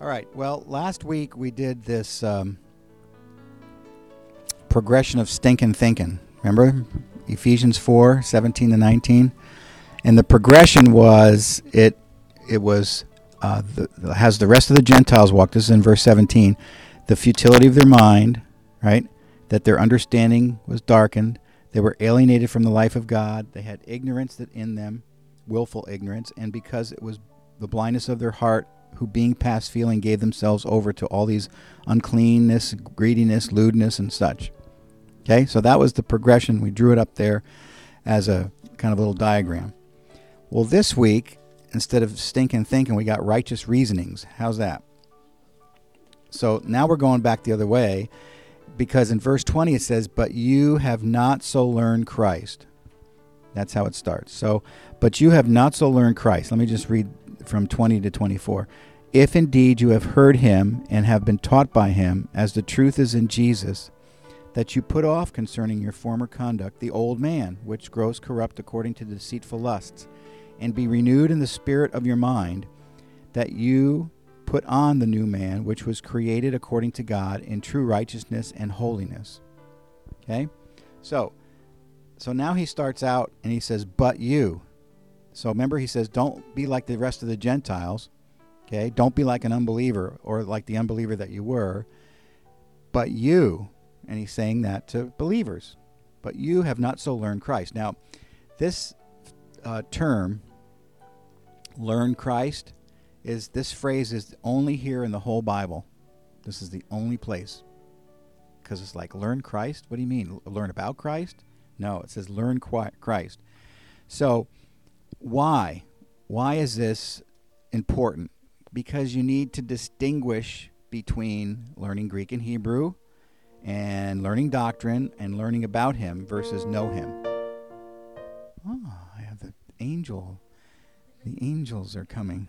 All right. Well, last week we did this progression of stinking thinking. Remember? Ephesians 4:17 to 19. And the progression was has the rest of the Gentiles walk. This is in verse 17. The futility of their mind, right? That their understanding was darkened. They were alienated from the life of God. They had ignorance that in them, willful ignorance. And because it was the blindness of their heart, who being past feeling gave themselves over to all these uncleanness, greediness, lewdness, and such. Okay, so that was the progression. We drew it up there as a kind of little diagram. Well, this week, instead of stinking thinking, we got righteous reasonings. How's that? So now we're going back the other way, because in verse 20 it says, but you have not so learned Christ. That's how it starts. So, but you have not so learned Christ. Let me just read from 20 to 24. If indeed you have heard him and have been taught by him, as the truth is in Jesus, that you put off concerning your former conduct the old man, which grows corrupt according to deceitful lusts, and be renewed in the spirit of your mind, that you put on the new man, which was created according to God in true righteousness and holiness. Okay? So now he starts out and he says, but you. So remember, he says, don't be like the rest of the Gentiles. Okay? Don't be like an unbeliever or like the unbeliever that you were. But you, and he's saying that to believers, but you have not so learned Christ. Now, this term, learn Christ, this phrase is only here in the whole Bible. This is the only place. Because it's like, learn Christ? What do you mean? Learn about Christ? No, it says learn Christ. So, why? Why is this important? Because you need to distinguish between learning Greek and Hebrew and learning doctrine and learning about him versus know him. Oh, I have the angel. The angels are coming.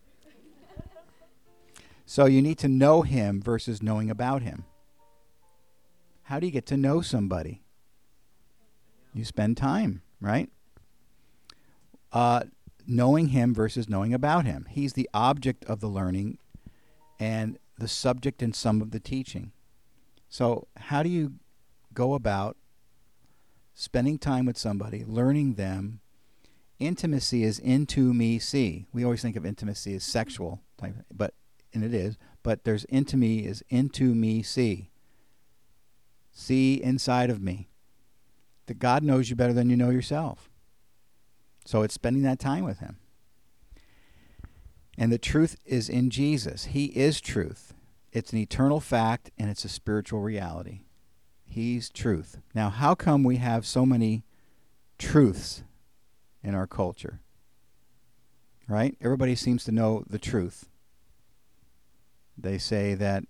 So you need to know him versus knowing about him. How do you get to know somebody? You spend time, right? Knowing him versus knowing about him. He's the object of the learning and the subject in some of the teaching. So how do you go about spending time with somebody, learning them? Intimacy is into me see. We always think of intimacy as sexual type, and it is, but there's intimacy is into me see. See inside of me. That God knows you better than you know yourself. So it's spending that time with him. And the truth is in Jesus. He is truth. It's an eternal fact, and it's a spiritual reality. He's truth. Now, how come we have so many truths in our culture? Right? Everybody seems to know the truth. They say that,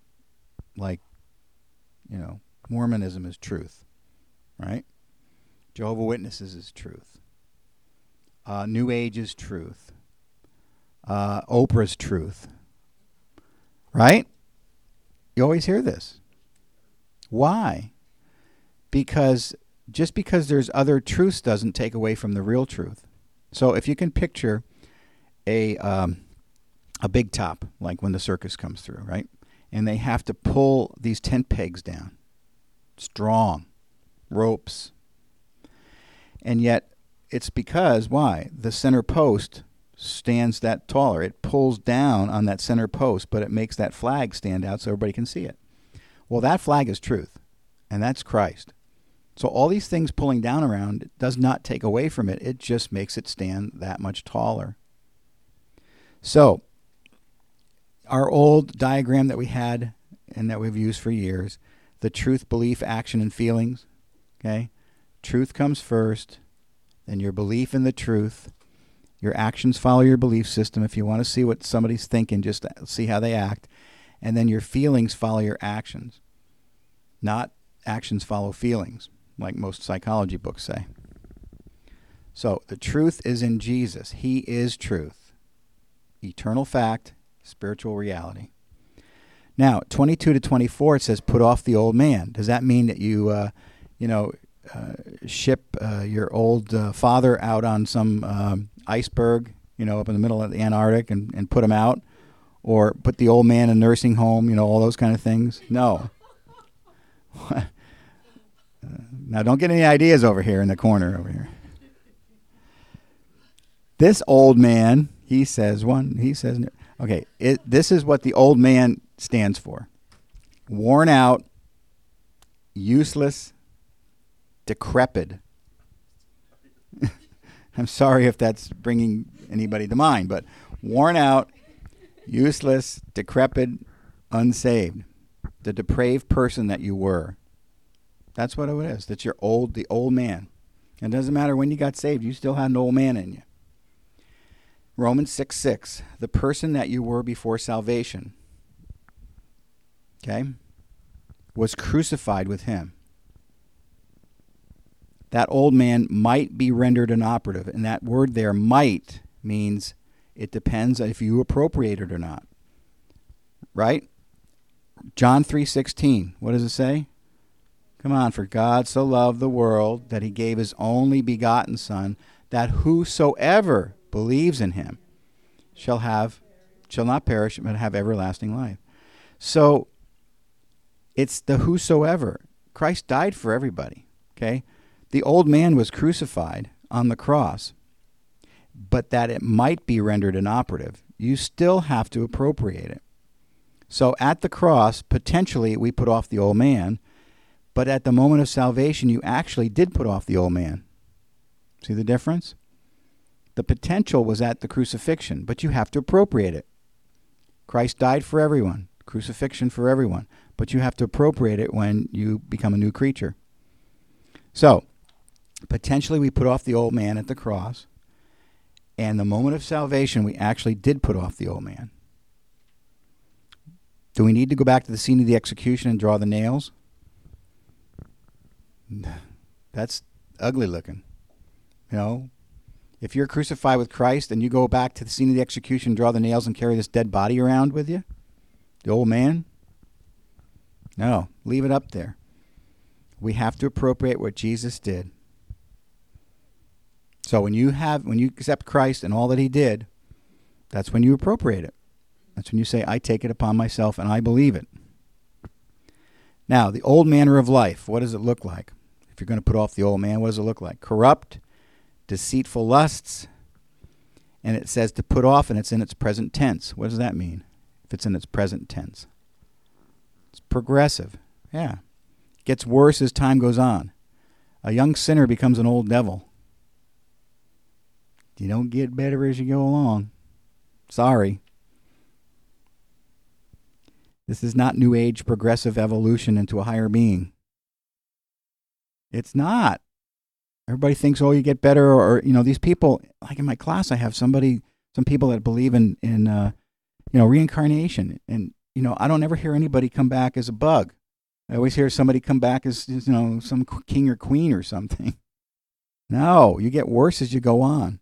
Mormonism is truth. Right? Jehovah's Witnesses is truth. New Age is truth. Oprah's truth. Right? You always hear this. Why? Because just because there's other truths doesn't take away from the real truth. So if you can picture a big top, like when the circus comes through, right? And they have to pull these tent pegs down. Strong. Ropes. And yet it's because, why? The center post stands that taller. It pulls down on that center post, but it makes that flag stand out so everybody can see it. Well, that flag is truth, and that's Christ. So all these things pulling down around does not take away from it. It just makes it stand that much taller. So our old diagram that we had and that we've used for years, the truth, belief, action, and feelings, okay? Truth comes first, then your belief in the truth. Your actions follow your belief system. If you want to see what somebody's thinking, just see how they act. And then your feelings follow your actions. Not actions follow feelings, like most psychology books say. So the truth is in Jesus. He is truth. Eternal fact, spiritual reality. Now, 22 to 24, it says, put off the old man. Does that mean that you, ship your old father out on some iceberg, up in the middle of the Antarctic and put him out? or put the old man in a nursing home, all those kind of things. No. Now, don't get any ideas over here in the corner over here. This old man, he says one, he says, okay, this is what the old man stands for. Worn out, useless, decrepit. I'm sorry if that's bringing anybody to mind, but worn out, useless, decrepit, unsaved. The depraved person that you were. That's what it is. That's the old man. It doesn't matter when you got saved, you still had an old man in you. Romans 6:6, the person that you were before salvation, okay, was crucified with him. That old man might be rendered inoperative, and that word there, might, means it depends if you appropriate it or not. Right? John 3:16, what does it say? Come on, for God so loved the world that he gave his only begotten Son, that whosoever believes in him shall not perish, but have everlasting life. So it's the whosoever. Christ died for everybody, okay? The old man was crucified on the cross, but that it might be rendered inoperative, you still have to appropriate it. So at the cross, potentially we put off the old man, but at the moment of salvation, you actually did put off the old man. See the difference? The potential was at the crucifixion, but you have to appropriate it. Christ died for everyone, crucifixion for everyone, but you have to appropriate it when you become a new creature. So, potentially we put off the old man at the cross, and the moment of salvation, we actually did put off the old man. Do we need to go back to the scene of the execution and draw the nails? That's ugly looking. If you're crucified with Christ and you go back to the scene of the execution, draw the nails, and carry this dead body around with you, the old man, no, leave it up there. We have to appropriate what Jesus did. So when you accept Christ and all that he did, that's when you appropriate it. That's when you say, I take it upon myself and I believe it. Now, the old manner of life, what does it look like? If you're going to put off the old man, what does it look like? Corrupt, deceitful lusts, and it says to put off, and it's in its present tense. What does that mean, if it's in its present tense? It's progressive. Yeah. It gets worse as time goes on. A young sinner becomes an old devil. You don't get better as you go along. Sorry. This is not New Age progressive evolution into a higher being. It's not. Everybody thinks, you get better, or these people, like in my class, I have some people that believe in reincarnation, and I don't ever hear anybody come back as a bug. I always hear somebody come back as some king or queen or something. No, you get worse as you go on.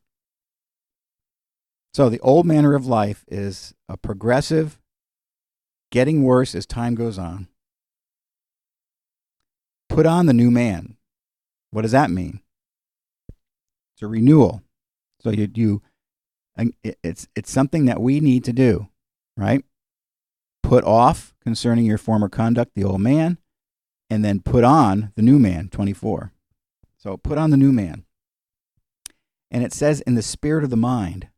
So the old manner of life is a progressive, getting worse as time goes on. Put on the new man. What does that mean? It's a renewal. So it's something that we need to do, right? Put off concerning your former conduct the old man, and then put on the new man, 24. So put on the new man. And it says in the spirit of the mind.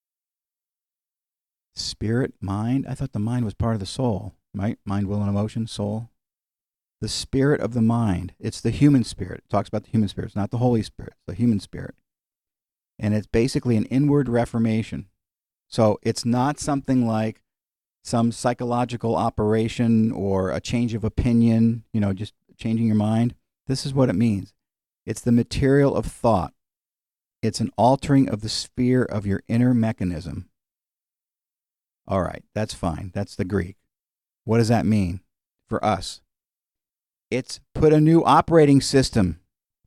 Spirit, mind? I thought the mind was part of the soul, right? Mind, will, and emotion, soul. The spirit of the mind. It's the human spirit. It talks about the human spirit. It's not the Holy Spirit. It's the human spirit. And it's basically an inward reformation. So it's not something like some psychological operation or a change of opinion, just changing your mind. This is what it means. It's the material of thought. It's an altering of the sphere of your inner mechanism. All right, that's fine. That's the Greek. What does that mean for us? It's put a new operating system.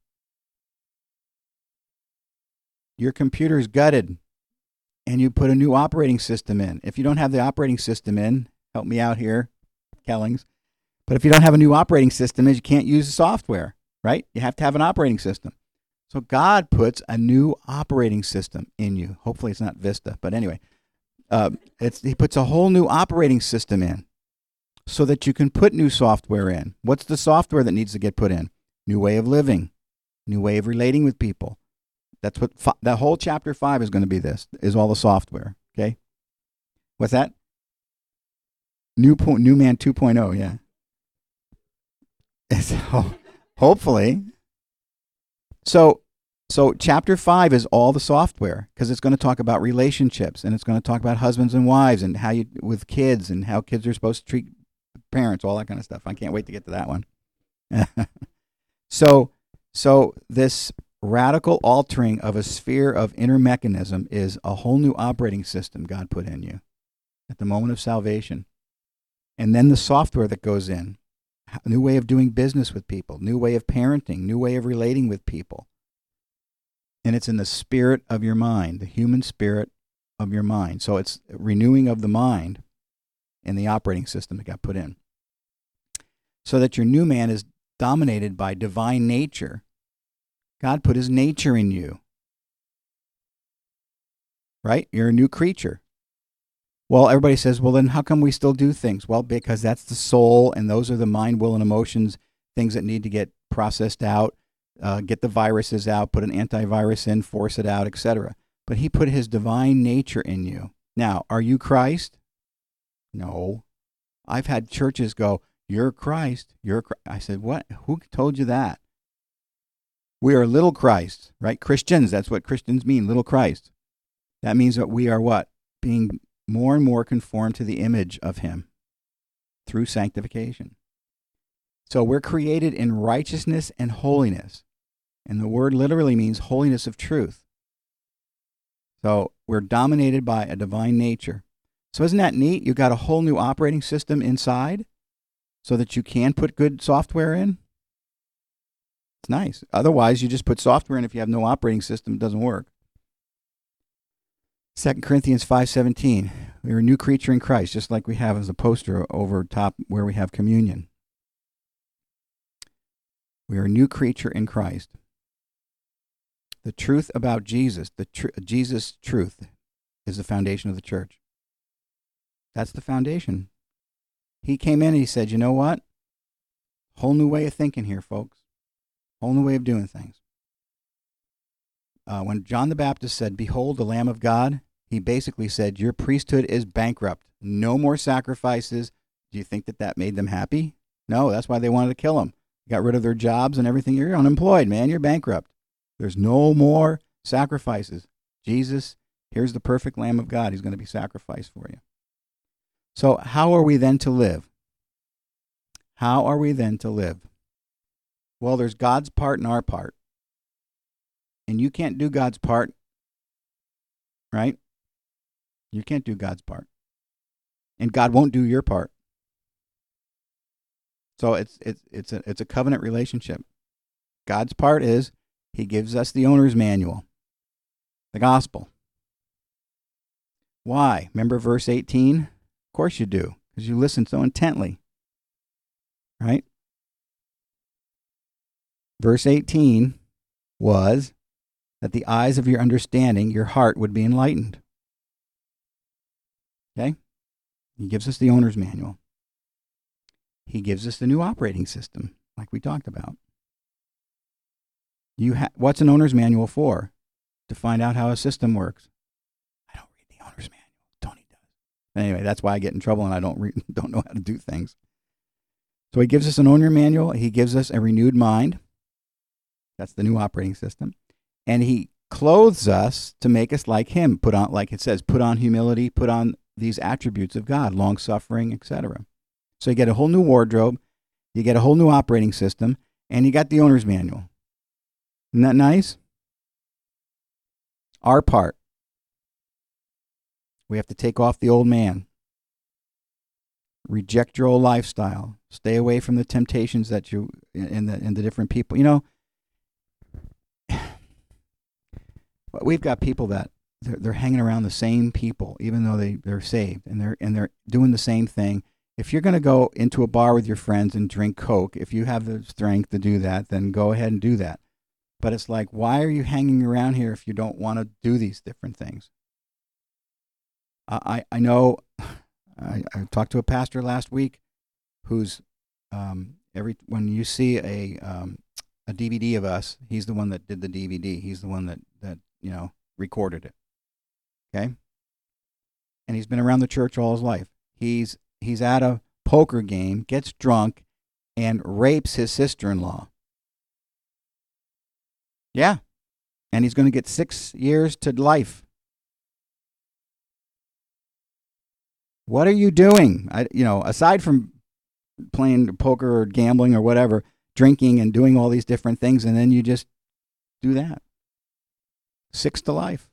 Your computer's gutted, and you put a new operating system in. If you don't have the operating system in, help me out here, Kellings. But if you don't have a new operating system, you can't use the software, right? You have to have an operating system. So God puts a new operating system in you. Hopefully it's not Vista, but anyway. He puts a whole new operating system in so that you can put new software in. What's the software that needs to get put in? New way of living, new way of relating with people. That's what that whole chapter 5 is going to be. This is all the software. Okay, what's that? New man 2.0. Yeah. So hopefully. So chapter 5 is all the software because it's going to talk about relationships and it's going to talk about husbands and wives and how you with kids and how kids are supposed to treat parents, all that kind of stuff. I can't wait to get to that one. So this radical altering of a sphere of inner mechanism is a whole new operating system God put in you at the moment of salvation. And then the software that goes in, a new way of doing business with people, new way of parenting, new way of relating with people. And it's in the spirit of your mind, the human spirit of your mind. So it's renewing of the mind in the operating system that got put in. So that your new man is dominated by divine nature. God put his nature in you. Right? You're a new creature. Well, everybody says, well, then how come we still do things? Well, because that's the soul, and those are the mind, will, and emotions, things that need to get processed out, get the viruses out, put an antivirus in, force it out, etc. But he put his divine nature in you. Now, are you Christ? No. I've had churches go, you're Christ. I said, what? Who told you that? We are little Christ, right? Christians, that's what Christians mean, little Christ. That means that we are what? Being more and more conformed to the image of him through sanctification. So we're created in righteousness and holiness. And the word literally means holiness of truth. So we're dominated by a divine nature. So isn't that neat? You've got a whole new operating system inside so that you can put good software in. It's nice. Otherwise, you just put software in. If you have no operating system, it doesn't work. 2 Corinthians 5:17, we are a new creature in Christ, just like we have as a poster over top where we have communion. We are a new creature in Christ. The truth about Jesus, Jesus' truth, is the foundation of the church. That's the foundation. He came in and he said, you know what? Whole new way of thinking here, folks. Whole new way of doing things. When John the Baptist said, behold the Lamb of God, he basically said, your priesthood is bankrupt. No more sacrifices. Do you think that made them happy? No, that's why they wanted to kill him. Got rid of their jobs and everything. You're unemployed, man. You're bankrupt. There's no more sacrifices. Jesus, here's the perfect Lamb of God. He's going to be sacrificed for you. So how are we then to live? How are we then to live? Well, there's God's part and our part. And you can't do God's part, right? You can't do God's part. And God won't do your part. So it's a covenant relationship. God's part is he gives us the owner's manual, the gospel. Why? Remember verse 18? Of course you do, because you listen so intently. Right? Verse 18 was that the eyes of your understanding, your heart, would be enlightened. Okay? He gives us the owner's manual. He gives us the new operating system, like we talked about. What's an owner's manual for? To find out how a system works. I don't read the owner's manual. Tony does. Anyway, that's why I get in trouble and I don't know how to do things. So he gives us an owner manual. He gives us a renewed mind. That's the new operating system. And he clothes us to make us like him. Put on, like it says, put on humility, put on these attributes of God, long-suffering, etc. So you get a whole new wardrobe, you get a whole new operating system, and you got the owner's manual. Isn't that nice? Our part. We have to take off the old man. Reject your old lifestyle. Stay away from the temptations that you and the different people. You know, we've got people that they're hanging around the same people, even though they're saved and they're doing the same thing. If you're going to go into a bar with your friends and drink Coke, if you have the strength to do that, then go ahead and do that. But it's like, why are you hanging around here if you don't want to do these different things? I know I talked to a pastor last week who's when you see a DVD of us, he's the one that did the DVD. He's the one that recorded it. Okay, and he's been around the church all his life. He's at a poker game, gets drunk, and rapes his sister-in-law. Yeah, and he's going to get 6 years to life. What are you doing? Aside from playing poker or gambling or whatever, drinking and doing all these different things, and then you just do that. 6 to life.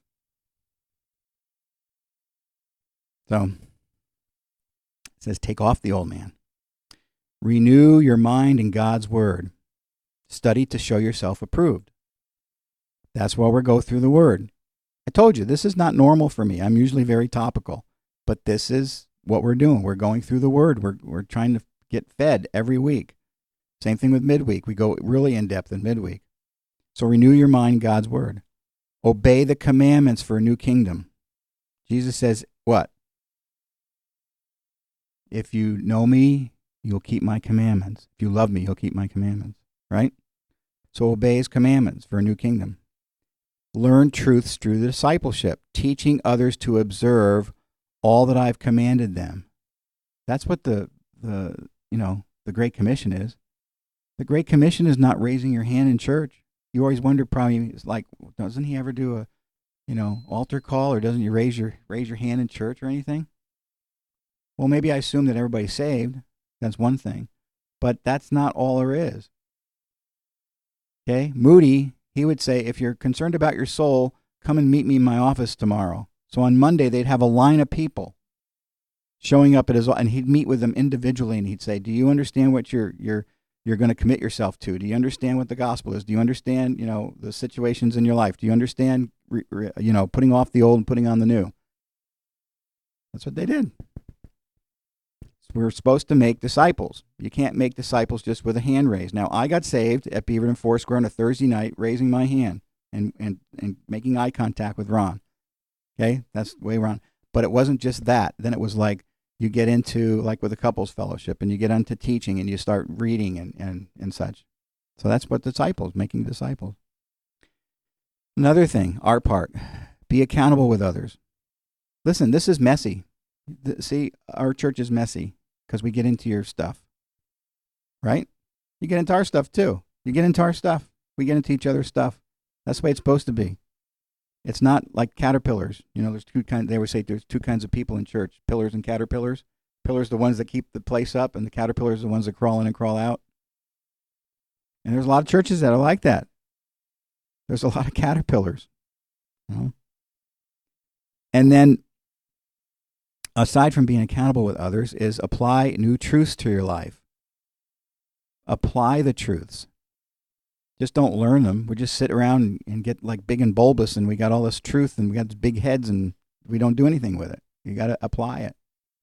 So it says, take off the old man. Renew your mind in God's word. Study to show yourself approved. That's why we go through the word. I told you, this is not normal for me. I'm usually very topical. But this is what we're doing. We're going through the word. We're trying to get fed every week. Same thing with midweek. We go really in depth in midweek. So renew your mind in God's word. Obey the commandments for a new kingdom. Jesus says, what? If you know me, you'll keep my commandments. If you love me, you'll keep my commandments. Right? So obey his commandments for a new kingdom. Learn truths through the discipleship, teaching others to observe all that I've commanded them. That's what the Great Commission is. The Great Commission is not raising your hand in church. You always wonder, probably, it's like, doesn't he ever do a, altar call, or doesn't he raise your hand in church or anything? Well, maybe I assume that everybody's saved. That's one thing, but that's not all there is. Okay, Moody, he would say, if you're concerned about your soul, come and meet me in my office tomorrow. So on Monday, they'd have a line of people showing up at his, and he'd meet with them individually, and he'd say, do you understand what you're going to commit yourself to? Do you understand what the gospel is? Do you understand, the situations in your life? Do you understand, putting off the old and putting on the new? That's what they did. We're supposed to make disciples. You can't make disciples just with a hand raised. Now, I got saved at Beaverton Foursquare on a Thursday night, raising my hand and making eye contact with Ron. Okay, that's the way Ron. But it wasn't just that. Then it was like you get into, like with a couples fellowship, and you get into teaching, and you start reading and such. So that's what disciples, making disciples. Another thing, our part, be accountable with others. Listen, this is messy. See, our church is messy because we get into your stuff, right? You get into our stuff too. You get into our stuff. We get into each other's stuff. That's the way it's supposed to be. It's not like caterpillars. There's two kinds. They always say there's two kinds of people in church: pillars and caterpillars. Pillars, the ones that keep the place up, and the caterpillars, the ones that crawl in and crawl out. And there's a lot of churches that are like that. There's a lot of caterpillars. And then, aside from being accountable with others, is apply new truths to your life. Apply the truths. Just don't learn them. We just sit around and get like big and bulbous, and we got all this truth, and we got these big heads, and we don't do anything with it. You got to apply it.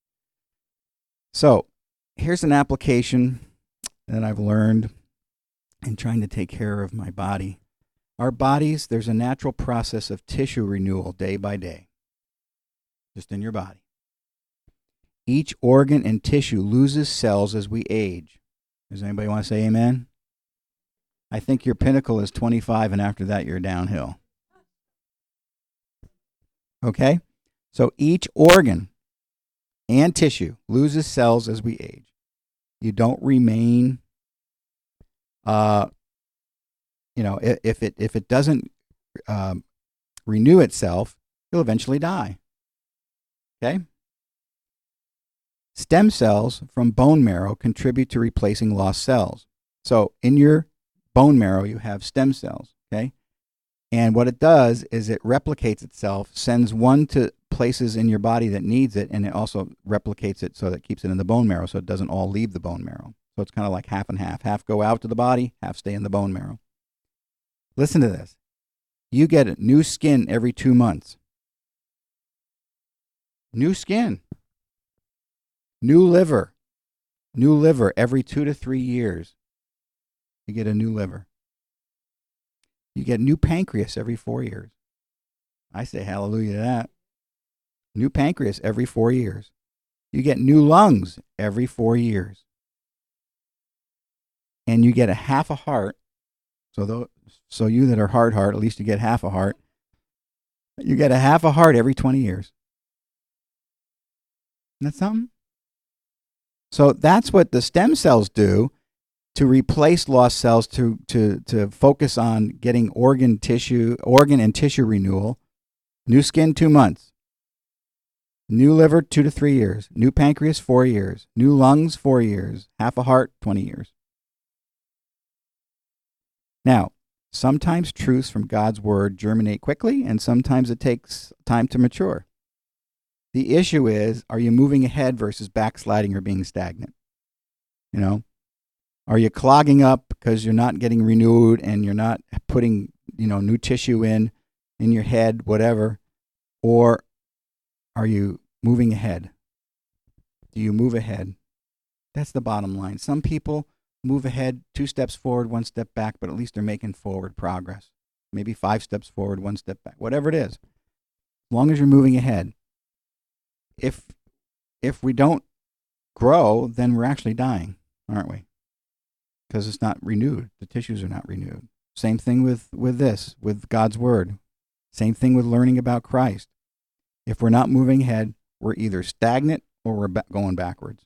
So here's an application that I've learned in trying to take care of my body. Our bodies, there's a natural process of tissue renewal day by day, just in your body. Each organ and tissue loses cells as we age. Does anybody want to say amen? I think your pinnacle is 25, and after that, you're downhill. Okay? So each organ and tissue loses cells as we age. You don't remain, if it doesn't renew itself, you'll eventually die. Okay? Stem cells from bone marrow contribute to replacing lost cells. So in your bone marrow, you have stem cells, okay? And what it does is it replicates itself, sends one to places in your body that needs it, and it also replicates it so that it keeps it in the bone marrow so it doesn't all leave the bone marrow. So it's kind of like half and half. Half go out to the body, half stay in the bone marrow. Listen to this. You get new skin every 2 months. New skin. New liver every 2 to 3 years. You get a new liver. You get new pancreas every 4 years. I say hallelujah to that. New pancreas every 4 years. You get new lungs every 4 years. And you get a half a heart. So you that are hard heart, at least you get half a heart. You get a half a heart every 20 years. Isn't that something? So that's what the stem cells do to replace lost cells, to focus on getting organ and tissue renewal. New skin, 2 months. New liver, 2 to 3 years. New pancreas, 4 years. New lungs, 4 years. Half a heart, 20 years. Now, sometimes truths from God's word germinate quickly, and sometimes it takes time to mature. The issue is, are you moving ahead versus backsliding or being stagnant? You know, are you clogging up because you're not getting renewed and you're not putting, new tissue in your head, whatever? Or are you moving ahead? Do you move ahead? That's the bottom line. Some people move ahead 2 steps forward, 1 step back, but at least they're making forward progress. Maybe 5 steps forward, 1 step back, whatever it is. As long as you're moving ahead. If we don't grow, then we're actually dying, aren't we? Because it's not renewed. The tissues are not renewed. Same thing with God's word. Same thing with learning about Christ. If we're not moving ahead, we're either stagnant or we're going backwards.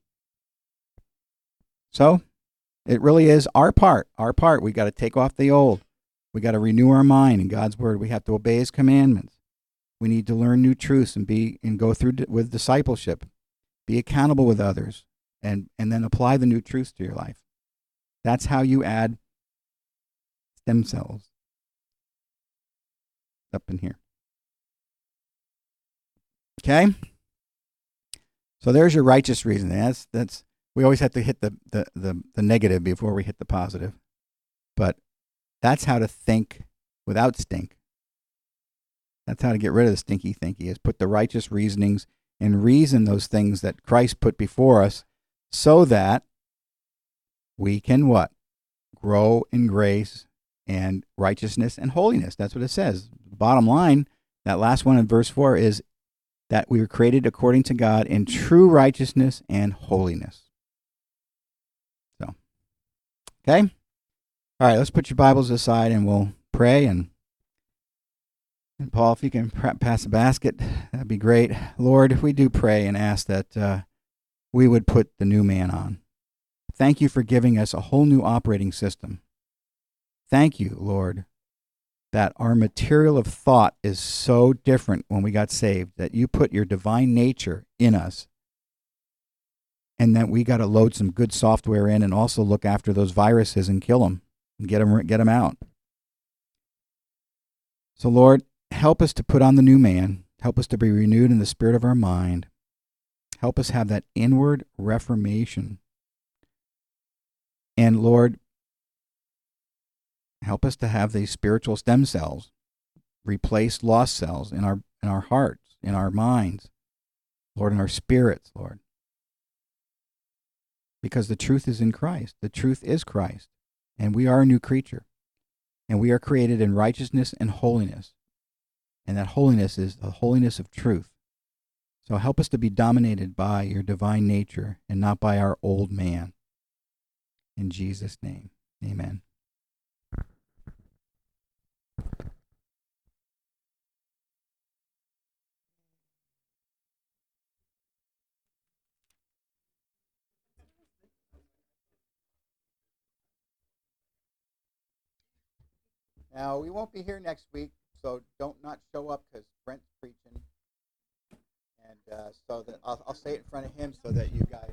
So it really is our part. We got to take off the old. We got to renew our mind in God's word. We have to obey his commandments. We need to learn new truths and go through with discipleship. Be accountable with others and then apply the new truths to your life. That's how you add stem cells up in here. Okay? So there's your righteous reasoning. That's we always have to hit the negative before we hit the positive. But that's how to think without stink. That's how to get rid of the stinky thinky, is put the righteous reasonings and reason those things that Christ put before us so that we can what? Grow in grace and righteousness and holiness. That's what it says. Bottom line, that last one in verse 4 is that we were created according to God in true righteousness and holiness. So, okay? All right, let's put your Bibles aside and we'll pray. And Paul, if you can pass a basket, that'd be great. Lord, we do pray and ask that we would put the new man on. Thank you for giving us a whole new operating system. Thank you, Lord, that our material of thought is so different when we got saved, that you put your divine nature in us, and that we got to load some good software in and also look after those viruses and kill them and get them out. So, Lord, help us to put on the new man. Help us to be renewed in the spirit of our mind. Help us have that inward reformation. And Lord, help us to have these spiritual stem cells replace lost cells in our hearts, in our minds, Lord, in our spirits, Lord. Because the truth is in Christ. The truth is Christ. And we are a new creature. And we are created in righteousness and holiness. And that holiness is the holiness of truth. So help us to be dominated by your divine nature and not by our old man. In Jesus' name, amen. Now, we won't be here next week, so don't not show up because Brent's preaching. And so that I'll say it in front of him so that you guys